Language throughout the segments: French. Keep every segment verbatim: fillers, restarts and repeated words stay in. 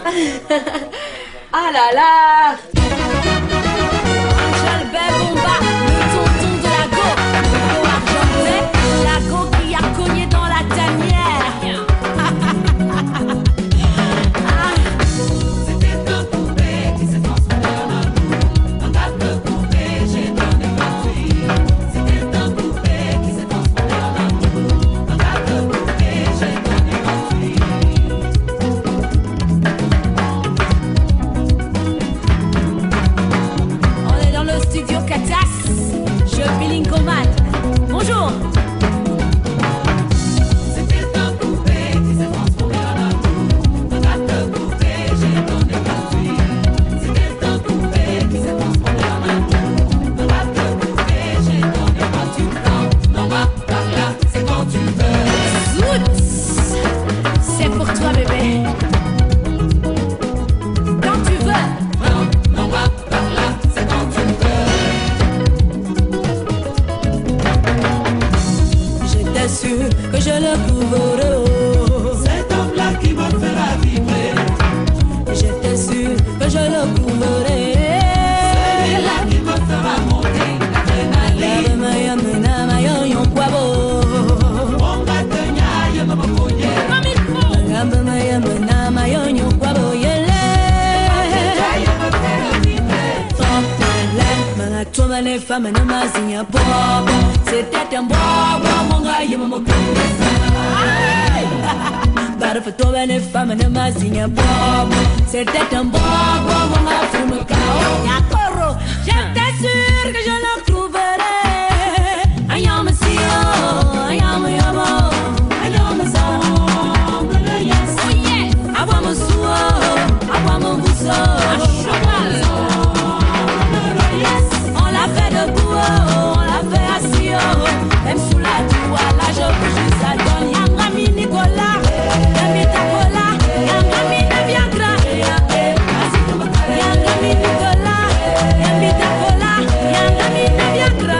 Ah là là. Angel Bebomba, le tonton de la go. Go argenté, la go qui a cogné dans la tanière. C'était un poupée qui s'est transformé en amour. Un tas de poupées, j'ai donné gratuit. C'était un poupée qui s'est transformé en amour. Un tas de poupées, j'ai donné gratuit. On est dans le studio Katas, je feeling command. Bonjour. C'était un poupée qui s'est transformé en amour. Un tas de poupées, j'ai donné gratuit. C'était un poupée qui s'est transformé en amour. Un tas de poupées, j'ai donné gratuit. Non, non, va par là, c'est quand tu veux. Zout, c'est pour toi bébé. Quand tu veux. Non, non, va par là, c'est quand tu veux. J'étais sûr que je le trouverais. Cet homme-là qui me fera vibrer. J'étais sûr que je le trouverais. Celui-là qui me fera monter l'adrénaline. On va te niailler, me mouiller. Comme il faut. Niailler me faire vibrer. Les femmes ne m'assignent pas. C'était un bois, mon gars, il me Bara for toi, les femmes ne m'assignent pas. C'était un bois, mon gars, il me J'étais sûr que je le trouverais. I am a C E O, I am a yamo, I am a song, yes. Oh yeah, I want my soul, I want my busso. On l'a fait debout, on l'a fait assis, même sous la toile, là je bouge, ça donne. Y'a un ami Nicolas, y'a mis ta cola, y'a un ami Naviagra. Y'a un ami Nicolas, y'a mis ta cola, y'a un ami Naviagra.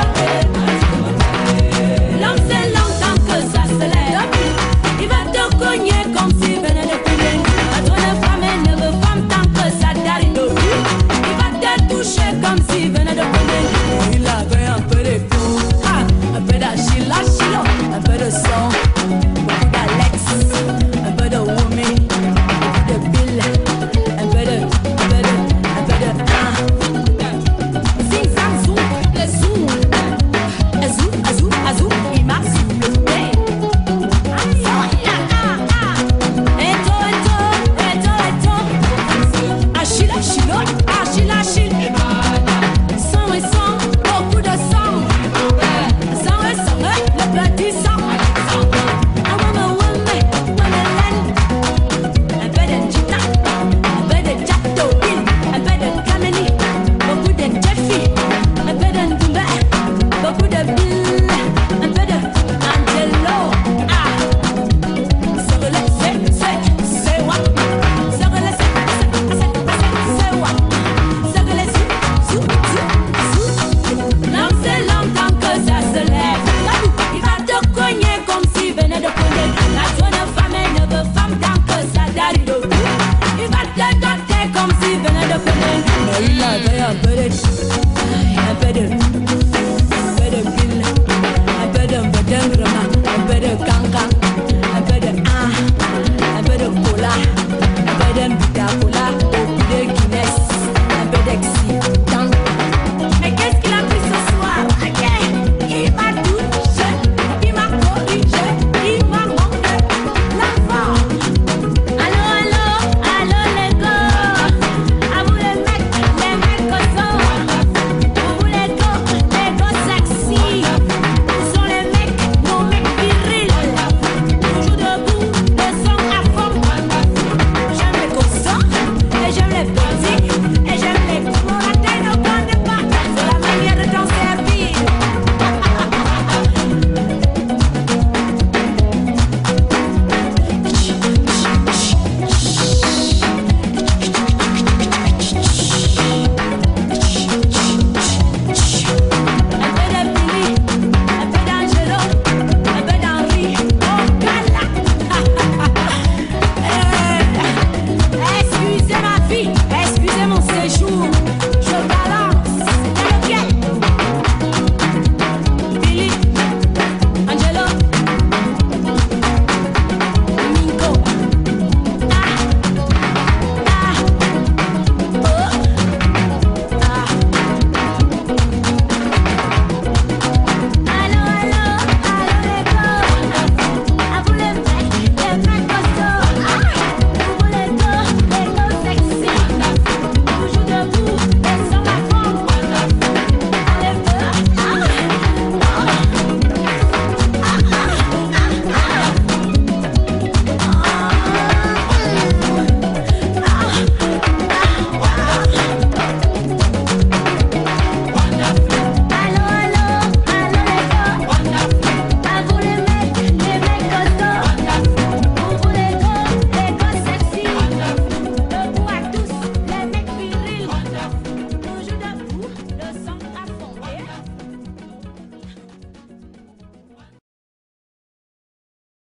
L'homme c'est longtemps que ça se lève, il va te cogner comme si venait de couler. À toi de femme et ne veut femme tant que ça t'arrive. Il va te toucher comme si venait de couler. Il avait un peu de tout, ah, un peu d'Achille, Achille, un peu de son, beaucoup d'Alex, un peu de Wumi, un peu de Bill, un peu de, un peu de, un peu de, ah. Zing, zang, zoom, le zoom, azou, azou, azou, il m'a soufflé. Eto, eto, eto, eto, Achille, Achille, Achille, Achille. Sang et sang, beaucoup de sang. Sang et sang, le petit sang. I wanna woman, woman. Un peu de Gita, un peu de Jack Tobin, un peu de Kameni, beaucoup de Jeffy, un peu de Ndumba, beaucoup de Bill, un peu de Angelo. Ah, se relève, c'est, c'est what? Se relève, c'est, c'est, c'est what? Se relève, sou, sou, sou. L'homme c'est longtemps que ça se lève. Il va te cogner comme s'il venait de cogner. La jeune femme et ne veut femme tant que ça t'arrive au cou. Il va te doter comme s'il venait de cogner. Mais il avait un peu de